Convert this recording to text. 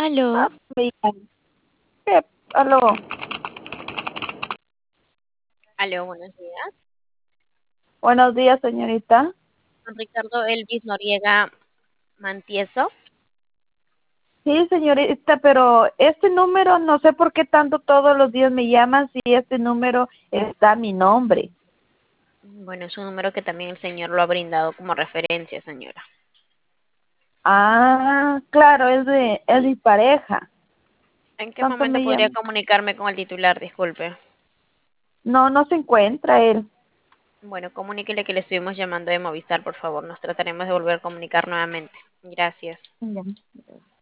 Aló, Bien. Aló. aló, buenos días. Buenos días, señorita. Con Ricardo Elvis Noriega Mantieso. Sí, señorita, pero este número, no sé por qué tanto todos los días me llaman si este número está mi nombre. Bueno, es un número que también el señor lo ha brindado como referencia, señora. Ah, claro, es mi pareja. ¿En qué Tanto momento me podría llama. comunicarme con el titular? Disculpe. No, no se encuentra él. Bueno, comuníquele que le estuvimos llamando de Movistar, por favor. Nos trataremos de volver a comunicar nuevamente. Gracias. Ya.